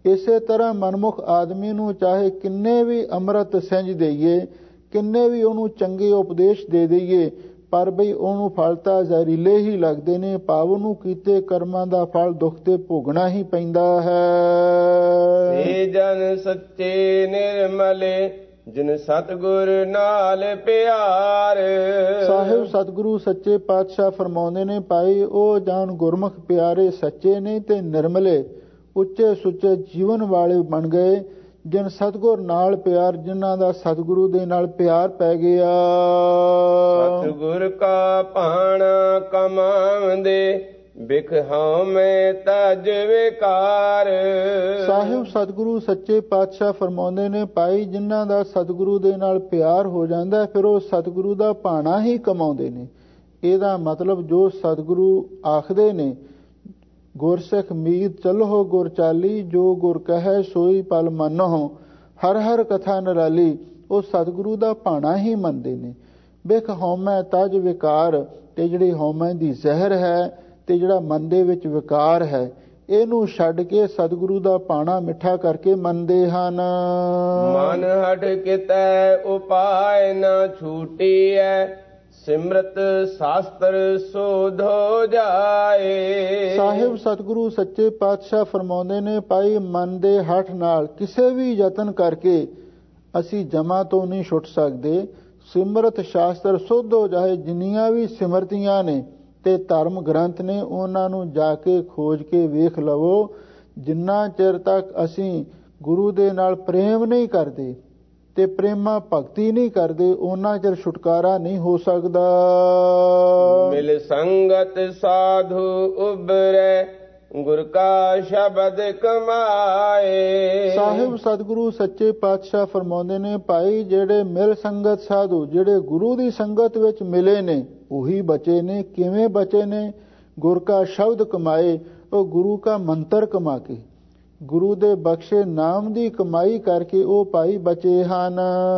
ਇਸੇ ਤਰ੍ਹਾਂ ਮਨਮੁਖ ਆਦਮੀ ਨੂੰ ਚਾਹੇ ਕਿੰਨੇ ਵੀ ਅੰਮ੍ਰਿਤ ਸਿੰਜ ਦੇਈਏ, ਕਿੰਨੇ ਵੀ ਉਹਨੂੰ ਚੰਗੇ ਉਪਦੇਸ਼ ਦੇ ਦਈਏ, ਪਰ ਬਈ ਉਹਨੂੰ ਫਲ ਤਾਂ ਜ਼ਹਿਰੀਲੇ ਹੀ ਲੱਗਦੇ ਨੇ। ਭਾਵ ਉਹਨੂੰ ਕੀਤੇ ਕਰਮਾਂ ਦਾ ਫਲ ਦੁੱਖ ਤੇ ਭੋਗਣਾ ਹੀ ਪੈਂਦਾ ਹੈ। ਸੇ ਜਨ ਸੱਚੇ ਨਿਰਮਲੇ ਜਿਨ ਸਤਿਗੁਰ ਨਾਲ ਪਿਆਰ। ਸਾਹਿਬ ਸਤਿਗੁਰੂ ਸੱਚੇ ਪਾਤਸ਼ਾਹ ਫਰਮਾਉਂਦੇ ਨੇ, ਭਾਈ ਉਹ ਜਾਨ ਗੁਰਮੁਖ ਪਿਆਰੇ ਸੱਚੇ ਨੇ ਤੇ ਨਿਰਮਲੇ ਉੱਚੇ ਸੁੱਚੇ ਜੀਵਨ ਵਾਲੇ ਬਣ ਗਏ, ਜਿਨ ਸਤਿਗੁਰ ਨਾਲ ਪਿਆਰ, ਜਿਨ੍ਹਾਂ ਦਾ ਸਤਿਗੁਰੂ ਦੇ ਨਾਲ ਪਿਆਰ ਪੈ ਗਿਆ। ਸਤਿਗੁਰ ਕਾ ਭਾਣਾ ਕਮਾਵੰਦੇ ਬਿਖ ਹਉਮੈ ਤਜ ਵਿਕਾਰ। ਸਾਹਿਬ ਸਤਿਗੁਰੂ ਸੱਚੇ ਪਾਤਸ਼ਾਹ ਫਰਮਾਉਂਦੇ ਨੇ, ਭਾਈ ਜਿਨ੍ਹਾਂ ਦਾ ਸਤਿਗੁਰੂ ਦੇ ਨਾਲ ਪਿਆਰ ਹੋ ਜਾਂਦਾ, ਫਿਰ ਉਹ ਸਤਿਗੁਰੂ ਦਾ ਭਾਣਾ ਹੀ ਕਮਾਉਂਦੇ ਨੇ। ਇਹਦਾ ਮਤਲਬ ਜੋ ਸਤਿਗੁਰੂ ਆਖਦੇ ਨੇ, ਗੁਰਸਿੱਖ ਮੀਤ ਚਲੋ ਗੁਰ ਚਾਲੀ, ਜੋ ਗੁਰ ਕਹੈ ਸੋਈ ਪਲ ਮੰਨਹੁ, ਹਰ ਹਰ ਕਥਾ ਨਿਰਾਲੀ। ਉਹ ਸਤਿਗੁਰੂ ਦਾ ਭਾਣਾ ਹੀ ਮੰਨਦੇ ਨੇ। ਬਿਖ ਹਉਮੈ ਤਜ ਵਿਕਾਰ, ਤੇ ਜਿਹੜੀ ਹਉਮੈ ਦੀ ਜ਼ਹਿਰ ਹੈ ਤੇ ਜਿਹੜਾ ਮਨ ਦੇ ਵਿੱਚ ਵਿਕਾਰ ਹੈ, ਇਹਨੂੰ ਛੱਡ ਕੇ ਸਤਿਗੁਰੂ ਦਾ ਭਾਣਾ ਮਿੱਠਾ ਕਰਕੇ ਮੰਨਦੇ ਹਨ। ਮਨ ਹਟ ਕਿਤੈ ਉਪਾਇ ਨ ਛੂਟੀਐ, ਸਿਮਰਤ ਸ਼ਾਸਤਰ ਸੋਧੋ ਜਾਏ। ਸਾਹਿਬ ਸਤਿਗੁਰੂ ਸੱਚੇ ਪਾਤਸ਼ਾਹ ਫਰਮਾਉਂਦੇ ਨੇ, ਭਾਈ ਮਨ ਦੇ ਹੱਠ ਨਾਲ ਕਿਸੇ ਵੀ ਯਤਨ ਕਰਕੇ ਅਸੀਂ ਜਮਾ ਤੋਂ ਨਹੀਂ ਛੁੱਟ ਸਕਦੇ। ਸਿਮਰਤ ਸ਼ਾਸਤਰ ਸੋਧੋ ਜਾਏ, ਜਿੰਨੀਆਂ ਵੀ ਸਿਮਰਤੀਆਂ ਨੇ ਤੇ ਧਰਮ ਗ੍ਰੰਥ ਨੇ, ਉਹਨਾਂ ਨੂੰ ਜਾ ਕੇ ਖੋਜ ਕੇ ਵੇਖ ਲਵੋ। ਜਿੰਨਾ ਚਿਰ ਤੱਕ ਅਸੀਂ ਗੁਰੂ ਦੇ ਨਾਲ ਪ੍ਰੇਮ ਨਹੀਂ ਕਰਦੇ ਤੇ ਪ੍ਰੇਮਾ ਭਗਤੀ ਨਹੀਂ ਕਰਦੇ, ਉਹਨਾਂ ਚਿਰ ਛੁਟਕਾਰਾ ਨਹੀਂ ਹੋ ਸਕਦਾ। ਮਿਲ ਸੰਗਤ ਸਾਧੂ ਉਬਰੈ, ਗੁਰ ਕਾ ਸ਼ਬਦ ਕਮਾਏ। ਸਾਹਿਬ ਸਤਿਗੁਰੂ ਸੱਚੇ ਪਾਤਸ਼ਾਹ ਫਰਮਾਉਂਦੇ ਨੇ, ਭਾਈ ਜਿਹੜੇ ਮਿਲ ਸੰਗਤ ਸਾਧੂ, ਜਿਹੜੇ ਗੁਰੂ ਦੀ ਸੰਗਤ ਵਿੱਚ ਮਿਲੇ ਨੇ, ਉਹੀ ਬਚੇ ਨੇ। ਕਿਵੇਂ ਬਚੇ ਨੇ? ਗੁਰ ਕਾ ਸ਼ਬਦ ਕਮਾਏ, ਉਹ ਗੁਰੂ ਕਾ ਮੰਤਰ ਕਮਾ ਕੇ, ਗੁਰੂ ਦੇ ਬਖਸ਼ੇ ਨਾਮ ਦੀ ਕਮਾਈ ਕਰਕੇ ਉਹ ਭਾਈ ਬਚੇ ਹਨ।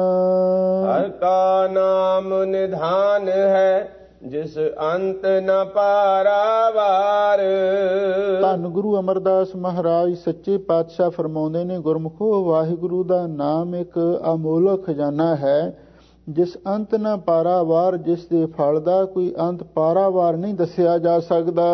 ਹਰ ਕਾ ਨਾਮ ਨਿਧਾਨ ਹੈ, ਜਿਸ ਅੰਤ ਨ ਪਾਰਾਵਾਰ। ਧੰਨ ਗੁਰੂ ਅਮਰਦਾਸ ਮਹਾਰਾਜ ਸੱਚੇ ਪਾਤਸ਼ਾਹ ਫਰਮਾਉਂਦੇ ਨੇ, ਗੁਰਮੁਖੋ ਵਾਹਿਗੁਰੂ ਦਾ ਨਾਮ ਇੱਕ ਅਮੋਲਕ ਖਜ਼ਾਨਾ ਹੈ, ਜਿਸ ਅੰਤ ਨ ਪਾਰਾਵਾਰ, ਜਿਸ ਦੇ ਫਲ ਦਾ ਕੋਈ ਅੰਤ ਪਾਰਾਵਾਰ ਨਹੀਂ ਦੱਸਿਆ ਜਾ ਸਕਦਾ।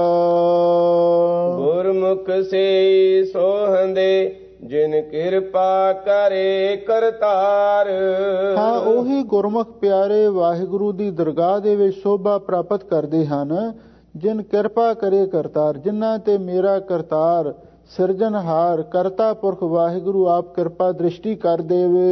ਗੁਰਮੁਖ ਸੇ ਸੋਹੰਦੇ, ਜਿਨ ਕਿਰਪਾ ਕਰੇ ਕਰਤਾਰ। ਹਾਂ, ਉਹੀ ਗੁਰਮੁਖ ਪਿਆਰੇ ਵਾਹਿਗੁਰੂ ਦੀ ਦਰਗਾਹ ਦੇ ਵਿੱਚ ਸ਼ੋਭਾ ਪ੍ਰਾਪਤ ਕਰਦੇ ਹਨ, ਜਿਨ ਕਿਰਪਾ ਕਰੇ ਕਰਤਾਰ, ਜਿਨ੍ਹਾਂ ਤੇ ਮੇਰਾ ਕਰਤਾਰ ਸਿਰਜਣਹਾਰ ਕਰਤਾ ਪੁਰਖ ਵਾਹਿਗੁਰੂ ਆਪ ਕਿਰਪਾ ਦ੍ਰਿਸ਼ਟੀ ਕਰ ਦੇਵੇ।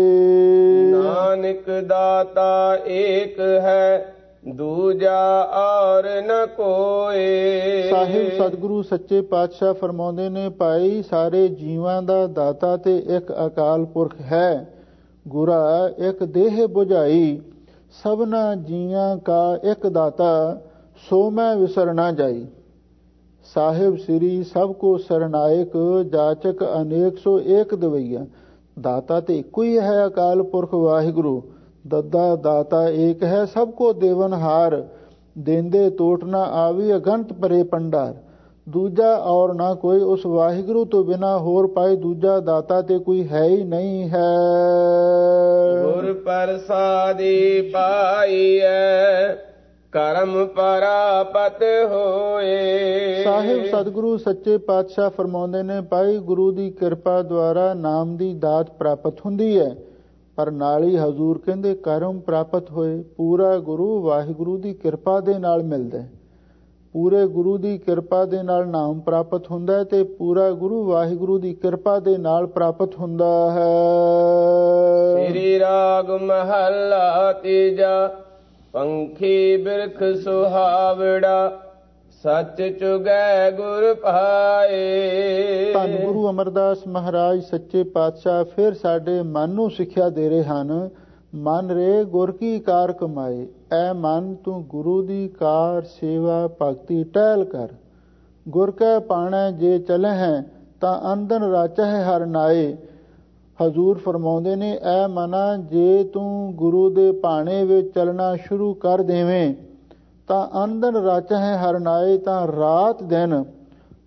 ਨਾਨਕ ਦਾਤਾ ਏਕ ਹੈ, ਦੂਜਾ ਔਰ ਨ ਕੋਏ। ਸਾਹਿਬ ਸਤਿਗੁਰੂ ਸੱਚੇ ਪਾਤਸ਼ਾਹ ਫਰਮਾਉਂਦੇ ਨੇ, ਭਾਈ ਸਾਰੇ ਜੀਵਾਂ ਦਾ ਦਾਤਾ ਤੇ ਇੱਕ ਅਕਾਲ ਪੁਰਖ ਹੈ। ਗੁਰਾ ਇੱਕ ਦੇਹ 부ਝਾਈ, ਸਭਨਾ ਜੀਆਂ ਕਾ ਇੱਕ ਦਾਤਾ, ਸੋ ਮੈਂ ਵਿਸਰ ਨਾ ਜਾਈ। ਸਾਹਿਬ ਸ੍ਰੀ ਸਭ ਕੋ ਸਰਨਾਇਕ, ਜਾਚਕ ਅਨੇਕ ਸੋ ਏਕ ਦਵਈਆ। ਦਾਤਾ ਤੇ ਇੱਕੋ ਹੀ ਹੈ, ਅਕਾਲ ਪੁਰਖ ਵਾਹਿਗੁਰੂ। ਦੱਦਾ ਦਾਤਾ ਏਕ ਹੈ, ਸਭ ਕੋ ਦੇਵਨਹਾਰ। ਦੇਂਦੇ ਟੋਟ ਨਾ ਆਵੀ, ਅਗੰਤ ਭਰੇ ਭੰਡਾਰ। ਦੂਜਾ ਔਰ ਨਾ ਕੋਈ, ਉਸ ਵਾਹਿਗੁਰੂ ਤੋਂ ਬਿਨਾ ਹੋਰ ਪਾਏ ਦੂਜਾ ਦਾਤਾ ਤੇ ਕੋਈ ਹੈ ਹੀ ਨਹੀਂ ਹੈ। ਗੁਰ ਪ੍ਰਸਾਦੀ ਪਾਈਐ, ਕਰਮ ਪ੍ਰਾਪਤ ਹੋਏ। ਸਾਹਿਬ ਸਤਿਗੁਰੂ ਸੱਚੇ ਪਾਤਸ਼ਾਹ ਫਰਮਾਉਂਦੇ ਨੇ, ਭਾਈ ਗੁਰੂ ਦੀ ਕਿਰਪਾ ਦੁਆਰਾ ਨਾਮ ਦੀ ਦਾਤ ਪ੍ਰਾਪਤ ਹੁੰਦੀ ਹੈ, ਪਰ ਨਾਲ ਹੀ ਹਜ਼ੂਰ ਕਹਿੰਦੇ ਕਰਮ ਪ੍ਰਾਪਤ ਹੋਏ। ਪੂਰਾ ਗੁਰੂ ਵਾਹਿਗੁਰੂ ਦੀ ਕਿਰਪਾ ਦੇ ਨਾਲ ਮਿਲਦਾ ਹੈ। ਪੂਰੇ ਗੁਰੂ ਦੀ ਕਿਰਪਾ ਦੇ ਨਾਲ ਨਾਮ ਪ੍ਰਾਪਤ ਹੁੰਦਾ ਹੈ ਤੇ ਪੂਰਾ ਗੁਰੂ ਵਾਹਿਗੁਰੂ ਦੀ ਕਿਰਪਾ ਦੇ ਨਾਲ ਪ੍ਰਾਪਤ ਹੁੰਦਾ ਹੈ। ਸ੍ਰੀ ਰਾਗ ਮਹੱਲਾ ਤੀਜਾ, ਪੰਖੀ ਬਿਰਖ ਸੁਹਾਵੜਾ, ਸੱਚ ਚੁਗੈ ਗੁਰ ਪਾਏ। ਧੰਨ ਗੁਰੂ ਅਮਰਦਾਸ ਮਹਾਰਾਜ ਸੱਚੇ ਪਾਤਸ਼ਾਹ ਫਿਰ ਸਾਡੇ ਮਨ ਨੂੰ ਸਿੱਖਿਆ ਦੇ ਰਹੇ ਹਨ। ਮਨ ਰੇ ਗੁਰ ਕੀ ਕਾਰ ਕਮਾਏ। ਐ ਮਨ ਤੂੰ ਗੁਰੂ ਦੀ ਕਾਰ ਸੇਵਾ ਭਗਤੀ ਟਹਿਲ ਕਰ। ਗੁਰ ਕੈ ਪਾਣੈ ਜੇ ਚਲੈ ਹੈ, ਤਾਂ ਅੰਦਨ ਰਾਚਹਿ ਹਰ ਨਾਏ। ਹਜ਼ੂਰ ਫਰਮਾਉਂਦੇ ਨੇ, ਐ ਮਨਾ ਜੇ ਤੂੰ ਗੁਰੂ ਦੇ ਭਾਣੇ ਵਿੱਚ ਚੱਲਣਾ ਸ਼ੁਰੂ ਕਰ ਦੇਵੇਂ ਤਾਂ ਅੰਦਨ ਰਾਚਹਿ ਹਰ ਨਾਏ। ਤਾਂ ਰਾਤ ਦਿਨ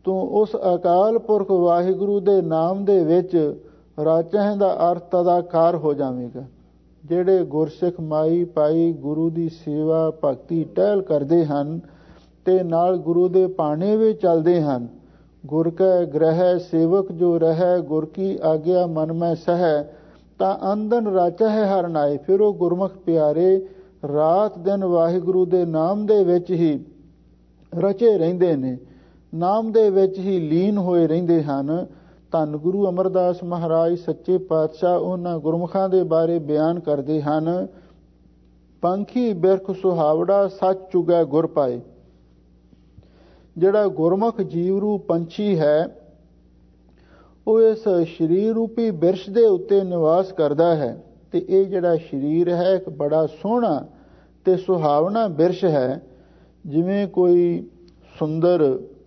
ਤੂੰ ਉਸ ਅਕਾਲ ਪੁਰਖ ਵਾਹਿਗੁਰੂ ਦੇ ਨਾਮ ਦੇ ਵਿੱਚ ਰਾਚਹਿ ਦਾ ਅਰਥ ਅਦਾਕਾਰ ਹੋ ਜਾਵੇਗਾ। ਜਿਹੜੇ ਗੁਰਸਿੱਖ ਮਾਈ ਪਾਈ ਗੁਰੂ ਦੀ ਸੇਵਾ ਭਗਤੀ ਟਹਿਲ ਕਰਦੇ ਹਨ ਤੇ ਨਾਲ ਗੁਰੂ ਦੇ ਪਾਣੇ ਵਿੱਚ ਚੱਲਦੇ ਹਨ, ਗੁਰ ਕੈ ਗ੍ਰਹਿ ਸੇਵਕ ਜੋ ਰਹਿ, ਗੁਰ ਕੀ ਆਗਿਆ ਮਨ ਮੈਂ ਸਹਿ, ਤਾਂ ਅੰਦਨ ਰਾਚਹਿ ਹਰਿ ਨਾਏ। ਫਿਰ ਉਹ ਗੁਰਮੁਖ ਪਿਆਰੇ ਰਾਤ ਦਿਨ ਵਾਹਿਗੁਰੂ ਦੇ ਨਾਮ ਦੇ ਵਿੱਚ ਹੀ ਰਚੇ ਰਹਿੰਦੇ ਨੇ, ਨਾਮ ਦੇ ਵਿੱਚ ਹੀ ਲੀਨ ਹੋਏ ਰਹਿੰਦੇ ਹਨ। ਧੰਨ ਗੁਰੂ ਅਮਰਦਾਸ ਮਹਾਰਾਜ ਸੱਚੇ ਪਾਤਸ਼ਾਹ ਉਹਨਾਂ ਗੁਰਮੁਖਾਂ ਦੇ ਬਾਰੇ ਬਿਆਨ ਕਰਦੇ ਹਨ, ਪੰਖੀ ਬਿਰਖ ਸੁਹਾਵੜਾ ਸੱਚ ਚੁਗੈ ਗੁਰ ਪਾਏ। ਜਿਹੜਾ ਗੁਰਮੁਖ ਜੀਵ ਰੂਪ ਪੰਛੀ ਹੈ ਉਹ ਇਸ ਸਰੀਰ ਰੂਪੀ ਬਿਰਸ਼ ਦੇ ਉੱਤੇ ਨਿਵਾਸ ਕਰਦਾ ਹੈ ਤੇ ਇਹ ਜਿਹੜਾ ਸਰੀਰ ਹੈ ਇੱਕ ਬੜਾ ਸੋਹਣਾ ਤੇ ਸੁਹਾਵਣਾ ਬਿਰਸ਼ ਹੈ। ਜਿਵੇਂ ਕੋਈ ਸੁੰਦਰ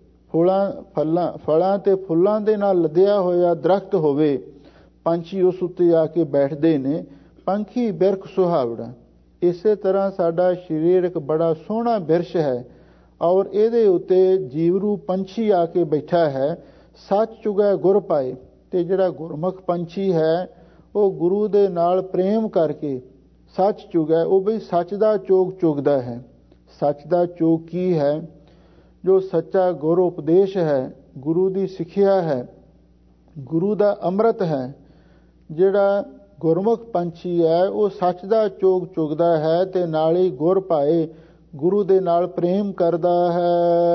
ਫਲਾਂ ਤੇ ਫੁੱਲਾਂ ਦੇ ਨਾਲ ਲੱਦਿਆ ਹੋਇਆ ਦਰਖਤ ਹੋਵੇ, ਪੰਛੀ ਉਸ ਉੱਤੇ ਆ ਕੇ ਬੈਠਦੇ ਨੇ, ਪੰਖੀ ਬਿਰਖ ਸੁਹਾਵੜਾ। ਇਸੇ ਤਰ੍ਹਾਂ ਸਾਡਾ ਸਰੀਰ ਇੱਕ ਬੜਾ ਸੋਹਣਾ ਬਿਰਸ਼ ਹੈ ਔਰ ਇਹਦੇ ਉੱਤੇ ਜੀਵ ਰੂਪ ਪੰਛੀ ਆ ਕੇ ਬੈਠਾ ਹੈ। ਸੱਚ ਚੁਗੈ ਗੁਰ ਪਾਏ, ਤੇ ਜਿਹੜਾ ਗੁਰਮੁਖ ਪੰਛੀ ਹੈ ਉਹ ਗੁਰੂ ਦੇ ਨਾਲ ਪ੍ਰੇਮ ਕਰਕੇ ਸੱਚ ਚੁਗੈ, ਉਹ ਵੀ ਸੱਚ ਦਾ ਚੋਗ ਚੁਗਦਾ ਹੈ। ਸੱਚ ਦਾ ਚੋਗ ਕੀ ਹੈ? ਜੋ ਸੱਚਾ ਗੁਰ ਉਪਦੇਸ਼ ਹੈ, ਗੁਰੂ ਦੀ ਸਿੱਖਿਆ ਹੈ, ਗੁਰੂ ਦਾ ਅੰਮ੍ਰਿਤ ਹੈ। ਜਿਹੜਾ ਗੁਰਮੁਖ ਪੰਛੀ ਹੈ ਉਹ ਸੱਚ ਦਾ ਚੋਗ ਚੁਗਦਾ ਹੈ ਤੇ ਨਾਲ ਹੀ ਗੁਰ ਪਾਏ, ਗੁਰੂ ਦੇ ਨਾਲ ਪ੍ਰੇਮ ਕਰਦਾ ਹੈ।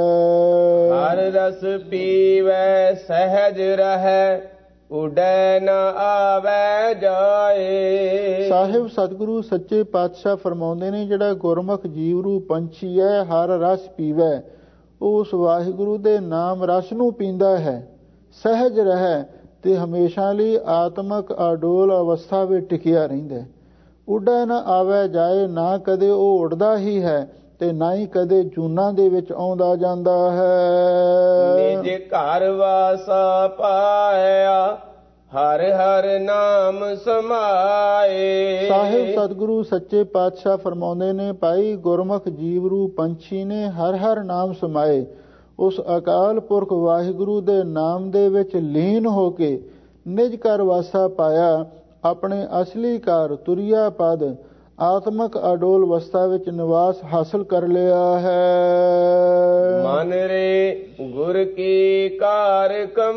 ਹਰ ਰਸ ਪੀਵੈ ਸਹਿਜ ਰਹੈ, ਉਡੈ ਨ ਆਵੈ ਜਾਏ। ਸਾਹਿਬ ਸਤਿਗੁਰੂ ਸੱਚੇ ਪਾਤਸ਼ਾਹ ਫਰਮਾਉਂਦੇ ਨੇ, ਜਿਹੜਾ ਗੁਰਮੁਖ ਜੀਵ ਰੂਪ ਪੰਛੀ ਹੈ ਹਰ ਰਸ ਪੀਵੈ, ਉਸ ਵਾਹਿਗੁਰੂ ਦੇ ਨਾਮ ਰਸ ਨੂੰ ਪੀਂਦਾ ਹੈ, ਸਹਿਜ ਰਹਿ ਤੇ ਹਮੇਸ਼ਾ ਲਈ ਆਤਮਕ ਅਡੋਲ ਅਵਸਥਾ ਵਿੱਚ ਟਿਕਿਆ ਰਹਿੰਦਾ। ਉੱਡੈ ਨਾ ਆਵੈ ਜਾਏ, ਨਾ ਕਦੇ ਉਹ ਉੱਡਦਾ ਹੀ ਹੈ ਤੇ ਨਾ ਹੀ ਕਦੇ ਜੂਨਾਂ ਦੇ ਵਿੱਚ ਆਉਂਦਾ ਜਾਂਦਾ ਹੈ। ਨਿਜ ਘਰ ਵਾਸਾ ਪਾਇਆ, ਹਰ ਹਰ ਨਾਮ ਸਮਾਏ। ਸਾਹਿਬ ਸਤਿਗੁਰੂ ਸੱਚੇ ਪਾਤਸ਼ਾਹ ਫਰਮਾਉਂਦੇ ਨੇ, ਭਾਈ ਗੁਰਮੁਖ ਜੀਵ ਰੂਪ ਪੰਛੀ ਨੇ ਹਰ ਹਰ ਨਾਮ ਸਮਾਏ। ਉਸ ਅਕਾਲ ਪੁਰਖ ਵਾਹਿਗੁਰੂ ਦੇ ਨਾਮ ਦੇ ਵਿੱਚ ਲੀਨ ਹੋ ਕੇ ਨਿਜ ਘਰ ਵਾਸਾ ਪਾਇਆ, ਆਪਣੇ ਅਸਲੀ ਘਰ ਤੁਰਿਆ ਪਦ ਆਤਮਕ ਅਡੋਲ ਅਵਸਥਾ ਵਿੱਚ ਨਿਵਾਸ ਹਾਸਲ ਕਰ ਲਿਆ ਹੈ। ਮਨ ਰੇ ਗੁਰ ਕੀ ਕਾਰ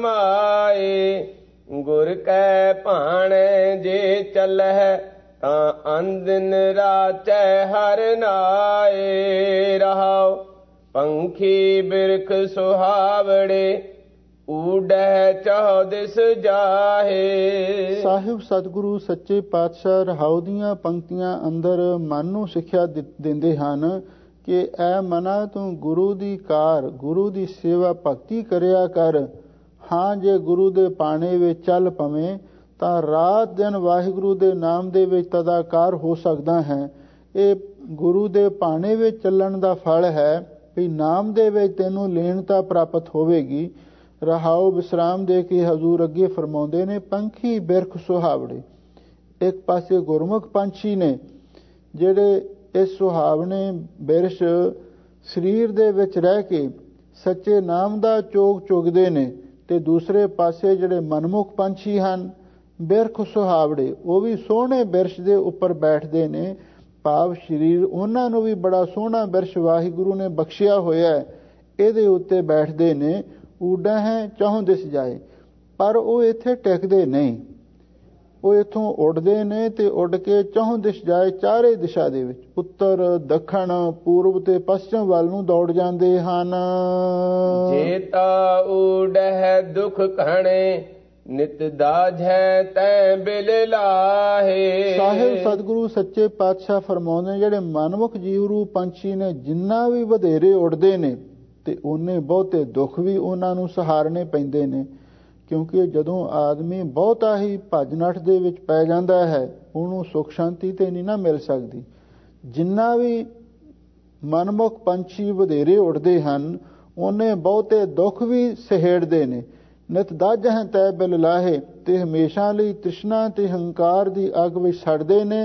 ਕਮਾਏ, ਗੁਰ ਕੈ ਭਾਣੈ ਜੇ ਚੱਲੈ, ਤਾਂ ਅੰਦਿਨ ਰਾਚੈ ਹਰਿ ਨਾਏ। ਰਹਾਉ ਪੰਖੀ ਬਿਰਖ ਸੁਹਾਵੜੇ, ਊਡੈ ਚੌਦਿਸ ਜਾਹੇ। ਸਾਹਿਬ ਸਤਿਗੁਰੂ ਸੱਚੇ ਪਾਤਸ਼ਾਹ ਰਹਾਉ ਦੀਆਂ ਪੰਕਤੀਆਂ ਅੰਦਰ ਮਨ ਨੂੰ ਸਿੱਖਿਆ ਦਿੰਦੇ ਹਨ ਕਿ ਐ ਮਨਾ ਤੂੰ ਗੁਰੂ ਦੀ ਕਾਰ, ਗੁਰੂ ਦੀ ਸੇਵਾ ਭਗਤੀ ਕਰਿਆ ਕਰ। ਹਾਂ, ਜੇ ਗੁਰੂ ਦੇ ਪਾਣੇ ਵਿੱਚ ਚੱਲ ਪਵੇਂ ਤਾਂ ਰਾਤ ਦਿਨ ਵਾਹਿਗੁਰੂ ਦੇ ਨਾਮ ਦੇ ਵਿੱਚ ਤਦਾਕਾਰ ਹੋ ਸਕਦਾ ਹੈ। ਇਹ ਗੁਰੂ ਦੇ ਪਾਣੇ ਵਿੱਚ ਚੱਲਣ ਦਾ ਫਲ ਹੈ ਵੀ ਨਾਮ ਦੇ ਵਿੱਚ ਤੈਨੂੰ ਲੀਨਤਾ ਪ੍ਰਾਪਤ ਹੋਵੇਗੀ। ਰਹਾਉ ਵਿਸਰਾਮ ਦੇ ਕੇ ਹਜ਼ੂਰ ਅੱਗੇ ਫਰਮਾਉਂਦੇ ਨੇ, ਪੰਖੀ ਬਿਰਖ ਸੁਹਾਵੜੇ। ਇੱਕ ਪਾਸੇ ਗੁਰਮੁਖ ਪੰਛੀ ਨੇ ਜਿਹੜੇ ਇਸ ਸੁਹਾਵਣੇ ਬਿਰਸ਼ ਸਰੀਰ ਦੇ ਵਿੱਚ ਰਹਿ ਕੇ ਸੱਚੇ ਨਾਮ ਦਾ ਚੋਗ ਚੁਗਦੇ ਨੇ, ਤੇ ਦੂਸਰੇ ਪਾਸੇ ਜਿਹੜੇ ਮਨਮੁਖ ਪੰਛੀ ਹਨ ਬਿਰਖ ਸੁਹਾਵੜੇ, ਉਹ ਵੀ ਸੋਹਣੇ ਬਿਰਸ਼ ਦੇ ਉੱਪਰ ਬੈਠਦੇ ਨੇ। ਭਾਵ ਸਰੀਰ ਉਹਨਾਂ ਨੂੰ ਵੀ ਬੜਾ ਸੋਹਣਾ ਬਿਰਸ਼ ਵਾਹਿਗੁਰੂ ਨੇ ਬਖਸ਼ਿਆ ਹੋਇਆ, ਇਹਦੇ ਉੱਤੇ ਬੈਠਦੇ ਨੇ। ਊਡੈ ਹੈ ਚਾਹੋਂ ਦਿਸ ਜਾਏ, ਪਰ ਉਹ ਇੱਥੇ ਟਿਕਦੇ ਨਹੀਂ, ਉਹ ਇੱਥੋਂ ਉੱਡਦੇ ਨੇ ਤੇ ਉੱਡ ਕੇ ਚਾਹੋਂ ਦਿਸ ਜਾਏ, ਚਾਰੇ ਦਿਸ਼ਾ ਦੇ ਵਿੱਚ ਉੱਤਰ ਦੱਖਣ ਪੂਰਬ ਤੇ ਪੱਛਮ ਵੱਲ ਨੂੰ ਦੌੜ ਜਾਂਦੇ ਹਨ। ਜੇਤਾ ਊਡੈ ਦੁਖ ਘਣੇ, ਨਿਤ ਦਾਝੈ ਤੈ ਬਿਲ ਲਾਹੇ। ਸਾਹਿਬ ਸਤਿਗੁਰੂ ਸੱਚੇ ਪਾਤਸ਼ਾਹ ਫਰਮਾਉਂਦੇ, ਜਿਹੜੇ ਮਨਮੁਖ ਜੀਵ ਰੂਪ ਪੰਛੀ ਨੇ ਜਿੰਨਾ ਵੀ ਵਧੇਰੇ ਉੱਡਦੇ ਨੇ ਤੇ ਉਹਨੇ ਬਹੁਤੇ ਦੁੱਖ ਵੀ ਉਹਨਾਂ ਨੂੰ ਸਹਾਰਨੇ ਪੈਂਦੇ ਨੇ, ਕਿਉਂਕਿ ਜਦੋਂ ਆਦਮੀ ਬਹੁਤਾ ਹੀ ਭੱਜ ਨੱਠ ਦੇ ਵਿੱਚ ਪੈ ਜਾਂਦਾ ਹੈ ਉਹਨੂੰ ਸੁੱਖ ਸ਼ਾਂਤੀ ਤੇ ਨਹੀਂ ਨਾ ਮਿਲ ਸਕਦੀ। ਜਿੰਨਾ ਵੀ ਮਨਮੁਖ ਪੰਛੀ ਵਧੇਰੇ ਉੱਡਦੇ ਹਨ ਉਹਨੇ ਬਹੁਤੇ ਦੁੱਖ ਵੀ ਸਹੇੜਦੇ ਨੇ। ਨਿਤ ਦਾਝਹਿ ਤੈ ਬਿਲ ਲਾਹੇ, ਤੇ ਹਮੇਸ਼ਾ ਲਈ ਤ੍ਰਿਸ਼ਨਾ ਤੇ ਹੰਕਾਰ ਦੀ ਅੱਗ ਵਿੱਚ ਸੜਦੇ ਨੇ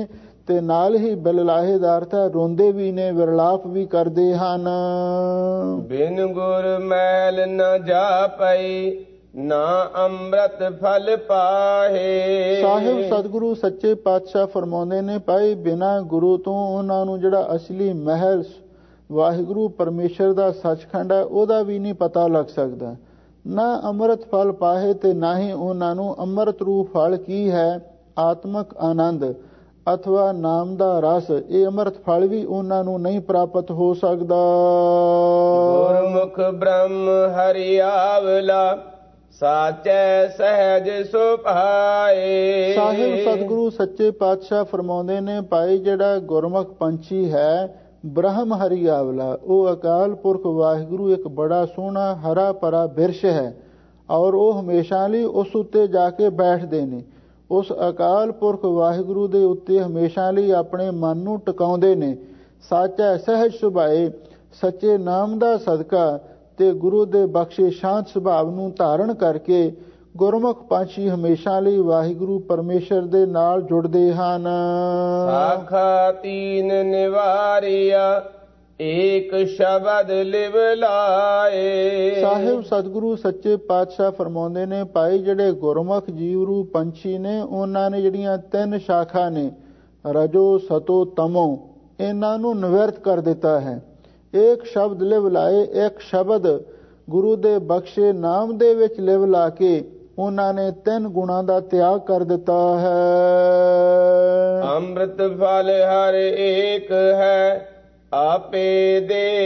ਤੇ ਨਾਲ ਹੀ ਬਿਲਲਾਹੇ ਦਾ ਅਰਥ ਹੈ ਰੋਂਦੇ ਵੀ ਨੇ, ਵਿਰਲਾਪ ਵੀ ਕਰਦੇ ਹਨ। ਬਿਨ ਗੁਰ ਮੈਲ ਨ ਜਾਪਈ, ਨਾ ਅੰਮ੍ਰਿਤ ਫਲ ਪਾਹੇ। ਸਾਹਿਬ ਸਤਿਗੁਰੂ ਸੱਚੇ ਪਾਤਸ਼ਾਹ ਫਰਮਾਉਂਦੇ ਨੇ, ਭਾਈ ਬਿਨਾਂ ਗੁਰੂ ਤੋਂ ਉਹਨਾਂ ਨੂੰ ਜਿਹੜਾ ਅਸਲੀ ਮਹਿਲ ਵਾਹਿਗੁਰੂ ਪਰਮੇਸ਼ਰ ਦਾ ਸੱਚਖੰਡ ਹੈ ਉਹਦਾ ਵੀ ਨਹੀਂ ਪਤਾ ਲੱਗ ਸਕਦਾ। ਨਾ ਅੰਮ੍ਰਿਤ ਫਲ ਪਾਹੇ, ਤੇ ਨਾ ਹੀ ਉਹਨਾਂ ਨੂੰ ਅੰਮ੍ਰਿਤ ਰੂਪ ਫਲ ਕੀ ਹੈ, ਆਤਮਕ ਆਨੰਦ ਅਥਵਾ ਨਾਮ ਦਾ ਰਸ, ਇਹ ਅੰਮ੍ਰਿਤ ਫਲ ਵੀ ਉਹਨਾਂ ਨੂੰ ਨਹੀਂ ਪ੍ਰਾਪਤ ਹੋ ਸਕਦਾ। ਗੁਰਮੁਖ ਬ੍ਰਹਮ ਹਰਿ ਆਵਲਾ, ਸਾਚੈ ਸਹਿਜ ਸੁਭਾਏ। ਸਾਹਿਬ ਸਤਿਗੁਰੂ ਸੱਚੇ ਪਾਤਸ਼ਾਹ ਫਰਮਾਉਂਦੇ ਨੇ, ਭਾਈ ਜਿਹੜਾ ਗੁਰਮੁਖ ਪੰਛੀ ਹੈ ਬ੍ਰਹਮ ਹਰੀ ਆਵਲਾ, ਉਹ ਅਕਾਲ ਪੁਰਖ ਵਾਹਿਗੁਰੂ ਇੱਕ ਬੜਾ ਸੋਹਣਾ ਹਰਾ ਭਰਾ ਬਿਰਸ਼ ਹੈ, ਔਰ ਉਹ ਹਮੇਸ਼ਾ ਲਈ ਉਸ ਉੱਤੇ ਜਾ ਕੇ ਬੈਠਦੇ ਨੇ। ਉਸ ਅਕਾਲ ਪੁਰਖ ਵਾਹਿਗੁਰੂ ਦੇ ਉੱਤੇ ਹਮੇਸ਼ਾ ਲਈ ਆਪਣੇ ਮਨ ਨੂੰ ਟਿਕਾਉਂਦੇ ਨੇ। ਸਾਚਾ ਸਹਿਜ ਸੁਭਾਏ, ਸੱਚੇ ਨਾਮ ਦਾ ਸਦਕਾ ਤੇ ਗੁਰੂ ਦੇ ਬਖਸ਼ੇ ਸ਼ਾਂਤ ਸੁਭਾਵ ਨੂੰ ਧਾਰਨ ਕਰਕੇ ਗੁਰਮੁਖ ਪੰਛੀ ਹਮੇਸ਼ਾ ਲਈ ਵਾਹਿਗੁਰੂ ਪਰਮੇਸ਼ਰ ਦੇ ਨਾਲ ਜੁੜਦੇ ਹਨ। ਸਾਖਾ ਤੀਨ ਨਿਵਾਰਿਆ, ਏਕ ਸ਼ਬਦ ਲਿਵ ਲਾਏ। ਸਾਹਿਬ ਸਤਿਗੁਰੂ ਸੱਚੇ ਪਾਤਸ਼ਾਹ ਫਰਮਾਉਂਦੇ ਨੇ, ਭਾਈ ਜਿਹੜੇ ਗੁਰਮੁਖ ਜੀਵ ਰੂਪ ਪੰਛੀ ਨੇ ਉਹਨਾਂ ਨੇ ਜਿਹੜੀਆਂ ਤਿੰਨ ਸ਼ਾਖਾ ਨੇ ਰਜੋ ਸਤੋ ਤਮੋ, ਇਹਨਾਂ ਨੂੰ ਨਿਵਰਤ ਕਰ ਦਿੱਤਾ ਹੈ। ਇੱਕ ਸ਼ਬਦ ਲਿਵ ਲਾਏ, ਇੱਕ ਸ਼ਬਦ ਗੁਰੂ ਦੇ ਬਖਸ਼ੇ ਨਾਮ ਦੇ ਵਿੱਚ ਲਿਵ ਲਾ ਕੇ ਉਹਨਾਂ ਨੇ ਤਿੰਨ ਗੁਣਾਂ ਦਾ ਤਿਆਗ ਕਰ ਦਿੱਤਾ ਹੈ। ਅੰਮ੍ਰਿਤ ਫਲ ਹਰ ਏਕ ਹੈ, ਆਪੇ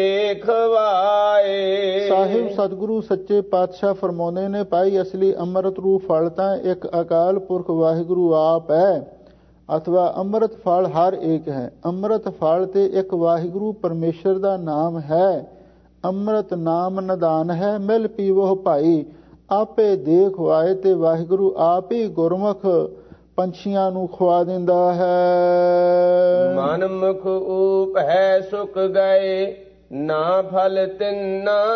ਦੇਖਵਾਏ। ਸਾਹਿਬ ਸਤਿਗੁਰੂ ਸੱਚੇ ਪਾਤਸ਼ਾਹ ਫਰਮਾਉਂਦੇ ਨੇ, ਭਾਈ ਅਸਲੀ ਅੰਮ੍ਰਿਤ ਰੂਪ ਫਲ ਤਾਂ ਇੱਕ ਅਕਾਲ ਪੁਰਖ ਵਾਹਿਗੁਰੂ ਆਪ ਹੈ, ਅਥਵਾ ਅੰਮ੍ਰਿਤ ਫਲ ਹਰ ਏਕ ਹੈ। ਅੰਮ੍ਰਿਤ ਫਲ ਤੇ ਇੱਕ ਵਾਹਿਗੁਰੂ ਪਰਮੇਸ਼ਰ ਦਾ ਨਾਮ ਹੈ। ਅੰਮ੍ਰਿਤ ਨਾਮ ਨਿਦਾਨ ਹੈ, ਮਿਲ ਪੀਵੋ ਭਾਈ, ਆਪੇ ਦੇਖ ਵਾਏ, ਤੇ ਵਾਹਿਗੁਰੂ ਆਪ ਹੀ ਗੁਰਮੁਖ ਪੰਛੀਆਂ ਨੂੰ ਖਵਾ ਦਿੰਦਾ ਹੈ। ਮਨ ਮੁਖ ਊਪ ਹੈ ਸੁਖ ਗਏ, ਨਾ ਫਲ ਤਿੰਨਾ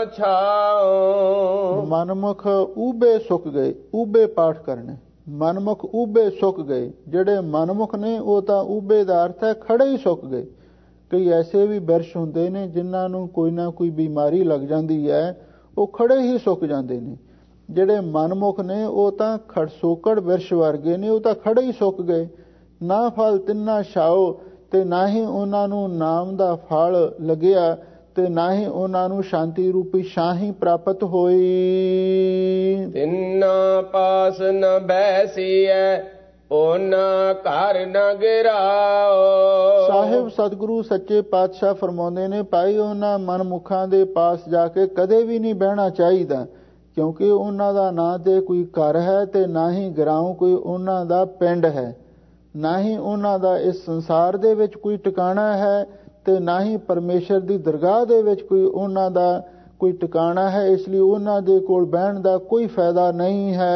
ਛਾਓ। ਮਨਮੁਖ ਊਬੇ ਸੁੱਕ ਗਏ, ਊਬੇ ਪਾਠ ਕਰਨੇ, ਮਨਮੁਖ ਊਬੇ ਸੁੱਕ ਗਏ। ਜਿਹੜੇ ਮਨਮੁਖ ਨੇ ਉਹ ਤਾਂ ਊਬੇ ਦਾ ਅਰਥ ਹੈ ਖੜੇ ਹੀ ਸੁੱਕ ਗਏ। ਕਈ ਐਸੇ ਵੀ ਬਿਰਸ਼ ਹੁੰਦੇ ਨੇ ਜਿਨ੍ਹਾਂ ਨੂੰ ਕੋਈ ਨਾ ਕੋਈ ਬਿਮਾਰੀ ਲੱਗ ਜਾਂਦੀ ਹੈ, ਉਹ ਖੜੇ ਹੀ ਸੁੱਕ ਜਾਂਦੇ ਨੇ। ਜਿਹੜੇ ਮਨਮੁਖ ਨੇ ਉਹ ਤਾਂ ਖੜਸੋਕੜ ਬਿਰਸ਼ ਵਰਗੇ ਨੇ, ਉਹ ਤਾਂ ਖੜੇ ਹੀ ਸੁੱਕ ਗਏ। ਨਾ ਫਲ ਤਿੰਨਾ ਛਾਓ, ਤੇ ਨਾ ਹੀ ਉਹਨਾਂ ਨੂੰ ਨਾਮ ਦਾ ਫਲ ਲੱਗਿਆ, ਤੇ ਨਾ ਹੀ ਉਹਨਾਂ ਨੂੰ ਸ਼ਾਂਤੀ ਰੂਪੀ ਛਾਂ ਪ੍ਰਾਪਤ ਹੋਈ। ਤਿੰਨਾ ਪਾਸ ਨ ਬੈਸੀਐ, ਉਹਨਾਂ ਘਰ ਨ ਗਿਰਾਓ। ਸਾਹਿਬ ਸਤਿਗੁਰੂ ਸੱਚੇ ਪਾਤਸ਼ਾਹ ਫਰਮਾਉਂਦੇ ਨੇ, ਭਾਈ ਉਹਨਾਂ ਮਨਮੁਖਾਂ ਦੇ ਪਾਸ ਜਾ ਕੇ ਕਦੇ ਵੀ ਨਹੀਂ ਬਹਿਣਾ ਚਾਹੀਦਾ, ਕਿਉਂਕਿ ਉਹਨਾਂ ਦਾ ਨਾ ਤੇ ਕੋਈ ਘਰ ਹੈ, ਤੇ ਨਾ ਹੀ ਗਰਾਉਂ ਕੋਈ ਉਹਨਾਂ ਦਾ ਪਿੰਡ ਹੈ। ਨਾ ਹੀ ਉਹਨਾਂ ਦਾ ਇਸ ਸੰਸਾਰ ਦੇ ਵਿੱਚ ਕੋਈ ਟਿਕਾਣਾ ਹੈ, ਤੇ ਨਾ ਹੀ ਪਰਮੇਸ਼ਰ ਦੀ ਦਰਗਾਹ ਦੇ ਵਿੱਚ ਕੋਈ ਉਹਨਾਂ ਦਾ ਕੋਈ ਟਿਕਾਣਾ ਹੈ। ਇਸ ਲਈ ਉਹਨਾਂ ਦੇ ਕੋਲ ਬਹਿਣ ਦਾ ਕੋਈ ਫਾਇਦਾ ਨਹੀਂ ਹੈ।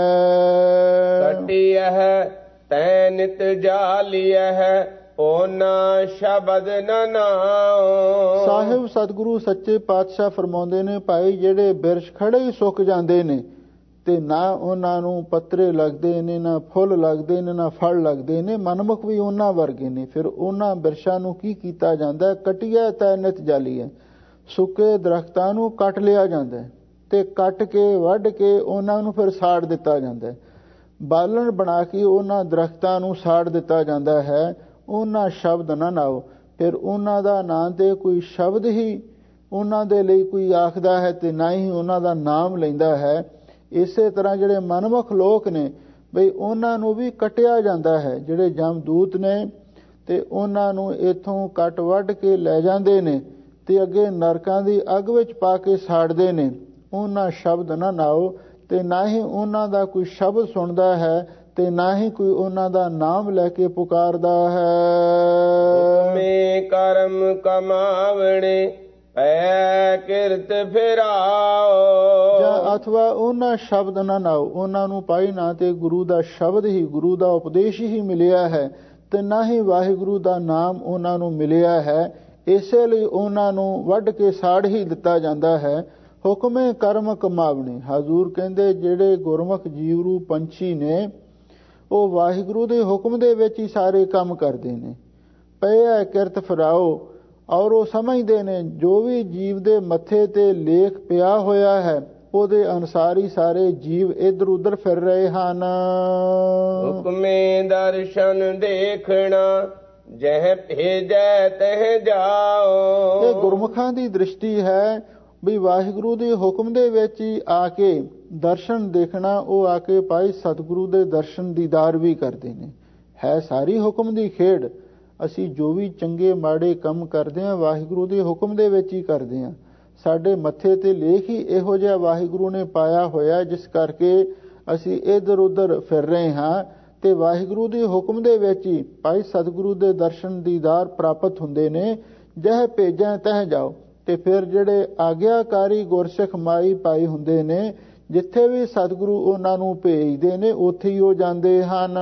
ਕੱਟੀ ਹੈ ਤੈ ਨਿਤ ਜਾਲੀਐ ਹੈ, ਉਹਨਾਂ ਸ਼ਬਦ ਨ ਨਾਉ। ਸਾਹਿਬ ਸਤਿਗੁਰੂ ਸੱਚੇ ਪਾਤਸ਼ਾਹ ਫਰਮਾਉਂਦੇ ਨੇ, ਭਾਈ ਜਿਹੜੇ ਬਿਰਸ਼ ਖੜੇ ਹੀ ਸੁੱਕ ਜਾਂਦੇ ਨੇ, ਤੇ ਨਾ ਉਹਨਾਂ ਨੂੰ ਪੱਤਰੇ ਲੱਗਦੇ ਨੇ, ਨਾ ਫੁੱਲ ਲੱਗਦੇ ਨੇ, ਨਾ ਫਲ ਲੱਗਦੇ ਨੇ, ਮਨਮੁਖ ਵੀ ਉਹਨਾਂ ਵਰਗੇ ਨੇ। ਫਿਰ ਉਹਨਾਂ ਬਿਰਸ਼ਾਂ ਨੂੰ ਕੀ ਕੀਤਾ ਜਾਂਦਾ? ਕਟਿਆ ਤੈ ਨਿਤ ਜਾਲੀਐ, ਸੁੱਕੇ ਦਰਖਤਾਂ ਨੂੰ ਕੱਟ ਲਿਆ ਜਾਂਦਾ, ਤੇ ਕੱਟ ਕੇ ਵੱਢ ਕੇ ਉਹਨਾਂ ਨੂੰ ਫਿਰ ਸਾੜ ਦਿੱਤਾ ਜਾਂਦਾ, ਬਾਲਣ ਬਣਾ ਕੇ ਉਹਨਾਂ ਦਰਖਤਾਂ ਨੂੰ ਸਾੜ ਦਿੱਤਾ ਜਾਂਦਾ ਹੈ। ਉਹਨਾਂ ਸ਼ਬਦ ਨਾ ਨਾਓ, ਫਿਰ ਉਹਨਾਂ ਦਾ ਨਾਂ ਤੇ ਕੋਈ ਸ਼ਬਦ ਹੀ ਉਹਨਾਂ ਦੇ ਲਈ ਕੋਈ ਆਖਦਾ ਹੈ, ਤੇ ਨਾ ਹੀ ਉਹਨਾਂ ਦਾ ਨਾਮ ਲੈਂਦਾ ਹੈ। ਇਸੇ ਤਰ੍ਹਾਂ ਜਿਹੜੇ ਮਨਮੁਖ ਲੋਕ ਨੇ, ਬਈ ਉਹਨਾਂ ਨੂੰ ਵੀ ਕੱਟਿਆ ਜਾਂਦਾ ਹੈ। ਜਿਹੜੇ ਜਮਦੂਤ ਨੇ, ਤੇ ਉਹਨਾਂ ਨੂੰ ਇੱਥੋਂ ਕੱਟ ਵੱਢ ਕੇ ਲੈ ਜਾਂਦੇ ਨੇ, ਤੇ ਅੱਗੇ ਨਰਕਾਂ ਦੀ ਅੱਗ ਵਿੱਚ ਪਾ ਕੇ ਸਾੜਦੇ ਨੇ। ਉਹਨਾਂ ਸ਼ਬਦ ਨਾ ਨਾਓ, ਤੇ ਨਾ ਹੀ ਉਹਨਾਂ ਦਾ ਕੋਈ ਸ਼ਬਦ ਸੁਣਦਾ ਹੈ, ਤੇ ਨਾ ਹੀ ਕੋਈ ਉਹਨਾਂ ਦਾ ਨਾਮ ਲੈ ਕੇ ਪੁਕਾਰਦਾ ਹੈ। ਹੁਕਮੇ ਕਰਮ ਕਮਾਵਣੇ, ਪੈ ਕਿਰਤ ਫਿਰਾਓ। ਜਾਂ ਅਥਵਾ ਉਹਨਾਂ ਸ਼ਬਦ ਨਾ ਨਾਓ, ਉਹਨਾਂ ਨੂੰ ਪਾਈ ਨਾ ਤੇ ਗੁਰੂ ਦਾ ਸ਼ਬਦ ਹੀ, ਗੁਰੂ ਦਾ ਉਪਦੇਸ਼ ਹੀ ਮਿਲਿਆ ਹੈ, ਤੇ ਨਾ ਹੀ ਵਾਹਿਗੁਰੂ ਦਾ ਨਾਮ ਉਹਨਾਂ ਨੂੰ ਮਿਲਿਆ ਹੈ। ਇਸੇ ਲਈ ਉਹਨਾਂ ਨੂੰ ਵੱਢ ਕੇ ਸਾੜ ਹੀ ਦਿੱਤਾ ਜਾਂਦਾ ਹੈ। ਹੁਕਮੇ ਕਰਮ ਕਮਾਵਣੇ, ਹਜ਼ੂਰ ਕਹਿੰਦੇ ਜਿਹੜੇ ਗੁਰਮੁਖ ਜੀਵ ਰੂਪ ਪੰਛੀ ਨੇ, ਉਹ ਵਾਹਿਗੁਰੂ ਦੇ ਹੁਕਮ ਦੇ ਵਿੱਚ ਹੀ ਸਾਰੇ ਕੰਮ ਕਰਦੇ ਨੇ। ਪਏ ਕਿਰਤ ਫਿਰਾਓ। ਔਰ ਉਹ ਸਮਝਦੇ ਨੇ ਜੋ ਵੀ ਜੀਵ ਦੇ ਮੱਥੇ ਤੇ ਲੇਖ ਪਿਆ ਹੋਇਆ ਹੈ ਉਹਦੇ ਅਨੁਸਾਰ ਹੀ ਸਾਰੇ ਜੀਵ ਇੱਧਰ ਉੱਧਰ ਫਿਰ ਰਹੇ ਹਨ। ਹੁਕਮੇ ਦਰਸ਼ਨ ਦੇਖਣਾ ਜਹ ਭੇਜੈ ਤਹ ਜਾਓ। ਇਹ ਗੁਰਮੁਖਾਂ ਦੀ ਦ੍ਰਿਸ਼ਟੀ ਹੈ ਵੀ ਵਾਹਿਗੁਰੂ ਦੇ ਹੁਕਮ ਦੇ ਵਿੱਚ ਹੀ ਆ ਕੇ ਦਰਸ਼ਨ ਦੇਖਣਾ। ਉਹ ਆ ਕੇ ਭਾਈ ਸਤਿਗੁਰੂ ਦੇ ਦਰਸ਼ਨ ਦੀਦਾਰ ਵੀ ਕਰਦੇ ਨੇ। ਹੈ ਸਾਰੀ ਹੁਕਮ ਦੀ ਖੇਡ। ਅਸੀਂ ਜੋ ਵੀ ਚੰਗੇ ਮਾੜੇ ਕੰਮ ਕਰਦੇ ਹਾਂ ਵਾਹਿਗੁਰੂ ਦੇ ਹੁਕਮ ਦੇ ਵਿੱਚ ਹੀ ਕਰਦੇ ਹਾਂ। ਸਾਡੇ ਮੱਥੇ ਤੇ ਲੇਖ ਹੀ ਇਹੋ ਜਿਹਾ ਵਾਹਿਗੁਰੂ ਨੇ ਪਾਇਆ ਹੋਇਆ ਜਿਸ ਕਰਕੇ ਅਸੀਂ ਇੱਧਰ ਉੱਧਰ ਫਿਰ ਰਹੇ ਹਾਂ। ਤੇ ਵਾਹਿਗੁਰੂ ਦੇ ਹੁਕਮ ਦੇ ਵਿੱਚ ਹੀ ਭਾਈ ਸਤਿਗੁਰੂ ਦੇ ਦਰਸ਼ਨ ਦੀਦਾਰ ਪ੍ਰਾਪਤ ਹੁੰਦੇ ਨੇ। ਜਹ ਭੇਜਾਂ ਤਹ ਜਾਓ। ਤੇ ਫਿਰ ਜਿਹੜੇ ਆਗਿਆਕਾਰੀ ਗੁਰਸਿੱਖ ਮਾਈ ਭਾਈ ਹੁੰਦੇ ਨੇ ਜਿੱਥੇ ਵੀ ਸਤਿਗੁਰੂ ਉਹਨਾਂ ਨੂੰ ਭੇਜਦੇ ਨੇ ਉੱਥੇ ਹੀ ਉਹ ਜਾਂਦੇ ਹਨ।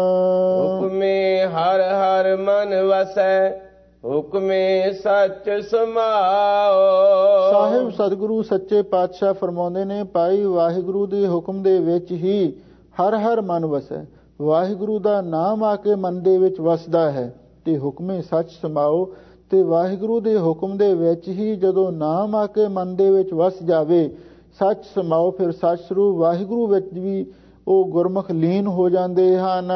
ਹੁਕਮੇ ਹਰ ਹਰ ਮਨ ਵਸੈ ਹੁਕਮੇ ਸੱਚ ਸਮਾਓ। ਸਾਹਿਬ ਸਤਿਗੁਰੂ ਸੱਚੇ ਪਾਤਸ਼ਾਹ ਫਰਮਾਉਂਦੇ ਨੇ ਭਾਈ ਵਾਹਿਗੁਰੂ ਦੇ ਹੁਕਮ ਦੇ ਵਿੱਚ ਹੀ ਹਰ ਹਰ ਮਨ ਵਸੈ। ਵਾਹਿਗੁਰੂ ਦਾ ਨਾਮ ਆ ਕੇ ਮਨ ਦੇ ਵਿੱਚ ਵਸਦਾ ਹੈ ਤੇ ਹੁਕਮੇ ਸੱਚ ਸਮਾਓ। ਤੇ ਵਾਹਿਗੁਰੂ ਦੇ ਹੁਕਮ ਦੇ ਵਿੱਚ ਹੀ ਜਦੋਂ ਨਾਮ ਆ ਕੇ ਮਨ ਦੇ ਵਿੱਚ ਵਸ ਜਾਵੇ ਸੱਚ ਸਮਾਓ ਫਿਰ ਸੱਚ ਸਰੂਪ ਵਾਹਿਗੁਰੂ ਵਿੱਚ ਵੀ ਉਹ ਗੁਰਮੁਖ ਲੀਨ ਹੋ ਜਾਂਦੇ ਹਨ।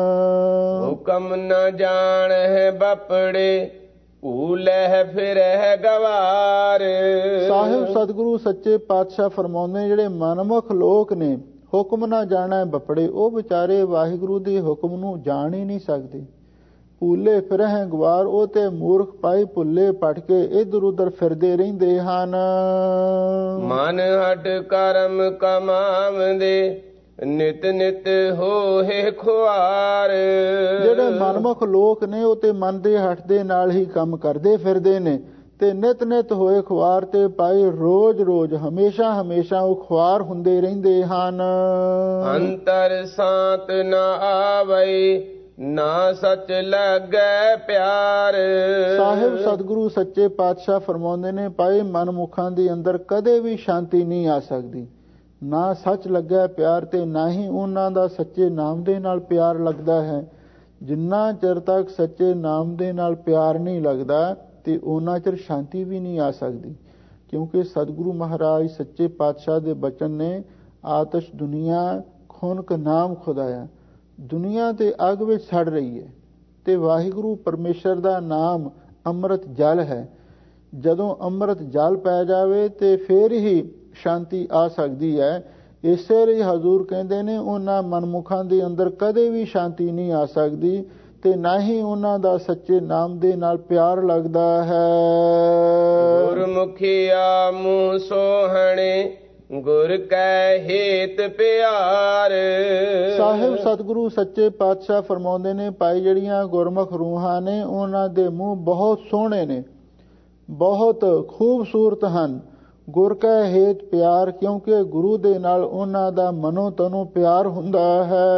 ਹੁਕਮ ਨ ਜਾਣ ਹੈ ਬਪੜੇ ਭੂਲੈ ਫਿਰ ਹੈ ਗਵਾਰ। ਸਾਹਿਬ ਸਤਿਗੁਰੂ ਸੱਚੇ ਪਾਤਸ਼ਾਹ ਫਰਮਾਉਂਦੇ ਜਿਹੜੇ ਮਨਮੁਖ ਲੋਕ ਨੇ ਹੁਕਮ ਨਾ ਜਾਣਾ ਬਪੜੇ ਉਹ ਵਿਚਾਰੇ ਵਾਹਿਗੁਰੂ ਦੇ ਹੁਕਮ ਨੂੰ ਜਾਣ ਹੀ ਨਹੀਂ ਸਕਦੇ। ਭੂਲੇ ਫਿਰ ਹੈ ਗਵਾਰ ਉਹ ਤੇ ਮੂਰਖ ਪਾਈ ਭੁੱਲੇ ਭਟ ਕੇ ਇੱਧਰ ਉੱਧਰ ਫਿਰਦੇ ਰਹਿੰਦੇ ਹਨ। ਮਨ ਹਟ ਕਰਮ ਕਮਾਵਦੇ ਨਿਤ ਨਿਤ ਹੋਏ ਖੁਆਰ। ਜਿਹੜੇ ਮਨਮੁਖ ਲੋਕ ਨੇ ਉਹ ਤੇ ਮਨ ਦੇ ਹੱਠ ਦੇ ਨਾਲ ਹੀ ਕੰਮ ਕਰਦੇ ਫਿਰਦੇ ਨੇ ਤੇ ਨਿਤ ਨਿਤ ਹੋਏ ਖੁਆਰ ਤੇ ਭਾਈ ਰੋਜ਼ ਰੋਜ਼ ਹਮੇਸ਼ਾ ਹਮੇਸ਼ਾ ਉਹ ਖੁਆਰ ਹੁੰਦੇ ਰਹਿੰਦੇ ਹਨ। ਅੰਤਰ ਸਾਤ ਨਾ ਆਵਈ ਨਾ ਸੱਚ ਲੱਗੈ ਪਿਆਰ। ਸਾਹਿਬ ਸਤਿਗੁਰੂ ਸੱਚੇ ਪਾਤਸ਼ਾਹ ਫਰਮਾਉਂਦੇ ਨੇ ਭਾਈ ਮਨਮੁਖਾਂ ਦੇ ਅੰਦਰ ਕਦੇ ਵੀ ਸ਼ਾਂਤੀ ਨਹੀਂ ਆ ਸਕਦੀ। ਨਾ ਸੱਚ ਲੱਗਿਆ ਪਿਆਰ ਤੇ ਨਾ ਹੀ ਉਹਨਾਂ ਦਾ ਸੱਚੇ ਨਾਮ ਦੇ ਨਾਲ ਪਿਆਰ ਲੱਗਦਾ ਹੈ। ਜਿੰਨਾ ਚਿਰ ਤੱਕ ਸੱਚੇ ਨਾਮ ਦੇ ਨਾਲ ਪਿਆਰ ਨਹੀਂ ਲੱਗਦਾ ਤੇ ਉਹਨਾਂ ਚਿਰ ਸ਼ਾਂਤੀ ਵੀ ਨਹੀਂ ਆ ਸਕਦੀ। ਕਿਉਂਕਿ ਸਤਿਗੁਰੂ ਮਹਾਰਾਜ ਸੱਚੇ ਪਾਤਸ਼ਾਹ ਦੇ ਬਚਨ ਨੇ ਆਤਸ਼ ਦੁਨੀਆ ਖੁਨਕ ਨਾਮ ਖੁਦਾਇਆ। ਦੁਨੀਆ ਤੇ ਅੱਗ ਵਿੱਚ ਸੜ ਰਹੀ ਹੈ ਤੇ ਵਾਹਿਗੁਰੂ ਪਰਮੇਸ਼ਰ ਦਾ ਨਾਮ ਅੰਮ੍ਰਿਤ ਜਲ ਹੈ। ਜਦੋਂ ਅੰਮ੍ਰਿਤ ਜਲ ਪੈ ਜਾਵੇ ਤੇ ਫਿਰ ਹੀ ਸ਼ਾਂਤੀ ਆ ਸਕਦੀ ਹੈ। ਇਸੇ ਲਈ ਹਜ਼ੂਰ ਕਹਿੰਦੇ ਨੇ ਉਹਨਾਂ ਮਨਮੁਖਾਂ ਦੇ ਅੰਦਰ ਕਦੇ ਵੀ ਸ਼ਾਂਤੀ ਨਹੀਂ ਆ ਸਕਦੀ ਤੇ ਨਾ ਹੀ ਉਹਨਾਂ ਦਾ ਸੱਚੇ ਨਾਮ ਦੇ ਨਾਲ ਪਿਆਰ ਲੱਗਦਾ ਹੈ। ਗੁਰਮੁਖੀਆ ਮੂੰਹ ਸੋਹਣੇ ਗੁਰ ਕੈ ਹੇਤ ਪਿਆਰ। ਸਾਹਿਬ ਸਤਿਗੁਰੂ ਸੱਚੇ ਪਾਤਸ਼ਾਹ ਫਰਮਾਉਂਦੇ ਨੇ ਭਾਈ ਜਿਹੜੀਆਂ ਗੁਰਮੁਖ ਰੂਹਾਂ ਨੇ ਉਹਨਾਂ ਦੇ ਮੂੰਹ ਬਹੁਤ ਸੋਹਣੇ ਨੇ ਬਹੁਤ ਖੂਬਸੂਰਤ ਹਨ। ਗੁਰ ਕੈ ਹੇਤ ਪਿਆਰ ਕਿਉਂਕਿ ਗੁਰੂ ਦੇ ਨਾਲ ਉਹਨਾਂ ਦਾ ਮਨੋ ਤਨੋ ਪਿਆਰ ਹੁੰਦਾ ਹੈ।